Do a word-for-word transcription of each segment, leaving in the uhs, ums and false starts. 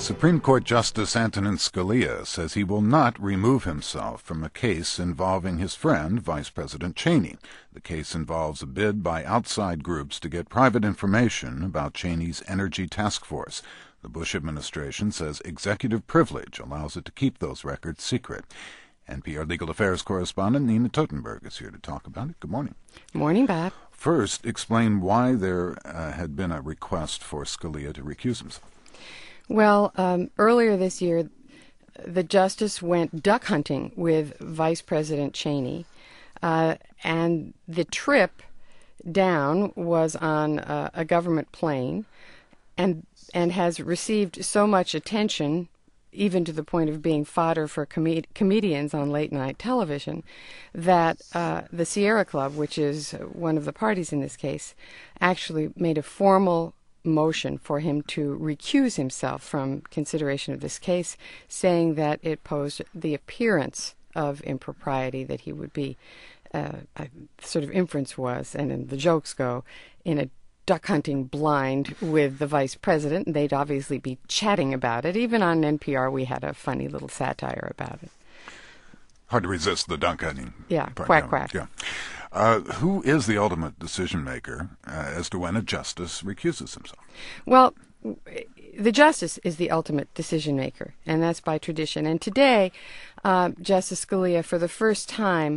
Supreme Court Justice Antonin Scalia says he will not remove himself from a case involving his friend, Vice President Cheney. The case involves a bid by outside groups to get private information about Cheney's energy task force. The Bush administration says executive privilege allows it to keep those records secret. N P R Legal Affairs correspondent Nina Totenberg is here to talk about it. Good morning. Morning, Bob. First, explain why there uh, had been a request for Scalia to recuse himself. Well, um, earlier this year, the justice went duck hunting with Vice President Cheney, uh, and the trip down was on uh, a government plane, and and has received so much attention, even to the point of being fodder for com- comedians on late-night television, that uh, the Sierra Club, which is one of the parties in this case, actually made a formal motion for him to recuse himself from consideration of this case, saying that it posed the appearance of impropriety, that he would be, uh, a sort of inference was, and then the jokes go, in a duck hunting blind with the vice president, and they'd obviously be chatting about it. Even on N P R we had a funny little satire about it. Hard to resist the duck hunting. Yeah, part, quack, yeah, quack. Yeah. Uh, who is the ultimate decision maker uh, as to when a justice recuses himself? Well, the justice is the ultimate decision maker, and that's by tradition. And today, uh, Justice Scalia, for the first time,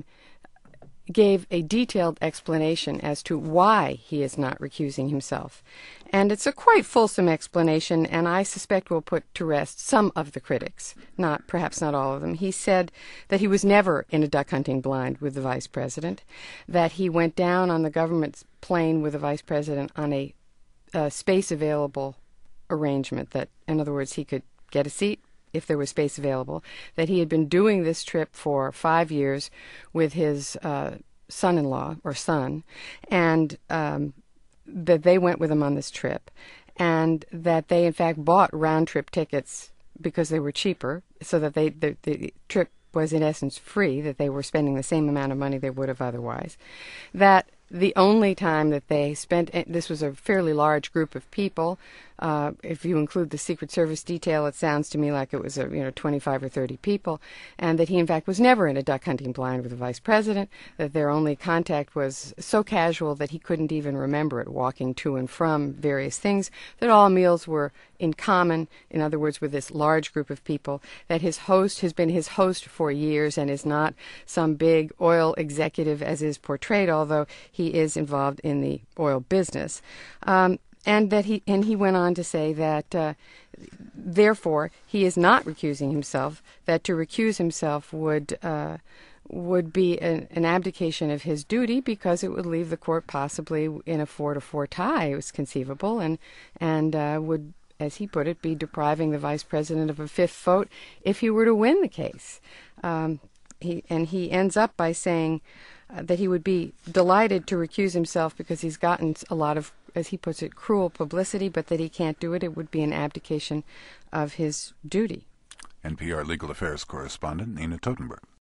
gave a detailed explanation as to why he is not recusing himself. And it's a quite fulsome explanation, and I suspect will put to rest some of the critics, not perhaps not all of them. He said that he was never in a duck hunting blind with the vice president, that he went down on the government's plane with the vice president on a uh, space available arrangement, that, in other words, he could get a seat if there was space available, that he had been doing this trip for five years with his uh, son-in-law or son, and um, that they went with him on this trip, and that they in fact bought round-trip tickets because they were cheaper, so that they the, the trip was in essence free, that they were spending the same amount of money they would have otherwise. That the only time that they spent, this was a fairly large group of people. Uh, if you include the Secret Service detail, it sounds to me like it was a, you know twenty-five or thirty people, and that he in fact was never in a duck hunting blind with the vice president, that their only contact was so casual that he couldn't even remember it, walking to and from various things, that all meals were in common, in other words, with this large group of people, that his host has been his host for years and is not some big oil executive as is portrayed, although he is involved in the oil business. Um, and that he and he went on to say that, uh, therefore, he is not recusing himself, that to recuse himself would uh, would be an, an abdication of his duty, because it would leave the court possibly in a four to four tie, it was conceivable, and, and uh, would, as he put it, be depriving the vice president of a fifth vote if he were to win the case. Um, he and he ends up by saying uh, that he would be delighted to recuse himself because he's gotten a lot of, as he puts it, cruel publicity, but that he can't do it. It would be an abdication of his duty. N P R Legal Affairs correspondent Nina Totenberg.